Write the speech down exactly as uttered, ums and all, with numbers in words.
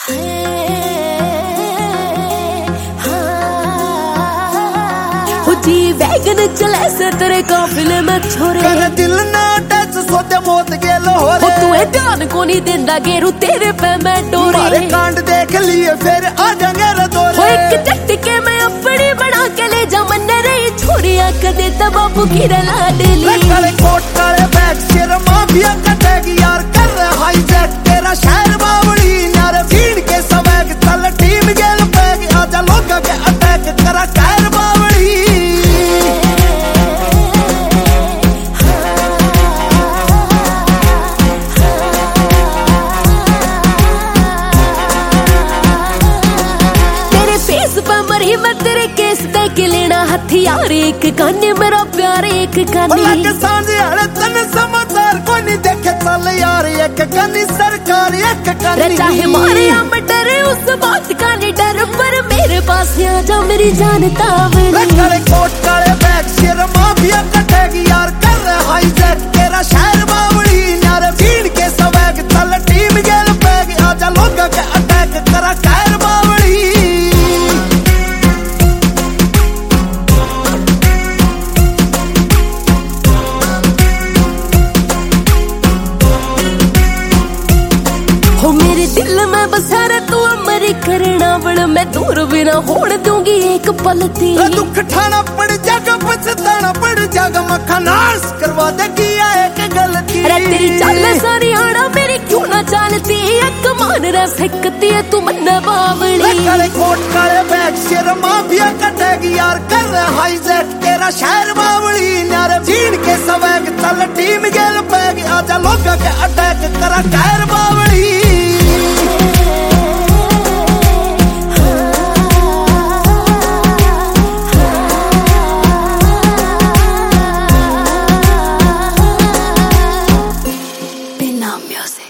G wagon चले से तेरे काफिले में छोरे कर दिल ना टच सोते मौत गेलो हो रे तू है ध्यान को नहीं देंदा गेरू तेरे पे मैं डोरे मारे कांड देख लिए फिर आ जाएंगे रे दोरे हो एक झटके में अपनी बना के ले जा मन रे छोरिया कदे तबाबू की रला डेली काले कोट काले बैग सिर माफिया कटेगी यार कर रहा हाईजैक तेरा शहर बावड़ी यार भीड़ के सवैग चल टीम गेल पैग आजा लोगा के अटैक करा कहर बावड़ी मरी मैं तेरे केस दे के लेना हथियार एक काने मेरा प्यार एक काने लग सांझे हड़े तन समाचार कोई नहीं देखे चल यार एक कानी सरकार एक कानी चाहे मारे या मैं डरे उस बात का नहीं डर पर मेरे पास आ जा मेरी जान तावली काले कोट काले बैग सिर माफिया कटेगी यार कर रहा हाईजैक तेरा शहर बावड़ी यार भीड़ के सवैग चल टीम गेल पैग आजा लोगा के अटैक करा कहर बावड़ी दिल में बसा रे तू अमरी करना बड़ मैं दूर बिना होड़ दूंगी एक पलती दुख ठाना पड़ जागा पछताना पड़ जागा मक्खा नाश करवा दे किया एक गलती अरे तेरी चाल सारी आड़ा मेरी क्यों ना चालती एक मान रे फेंकती है तू मन बावड़ी काले कोट काले बैग सिर माफिया कटेगी यार कर रहा हाईजैक तेरा शहर बावड़ी यार भीड़ के सवैग चल टीम गेल पैग आजा लोगा के अटैक करा कहर बावड़ी Music.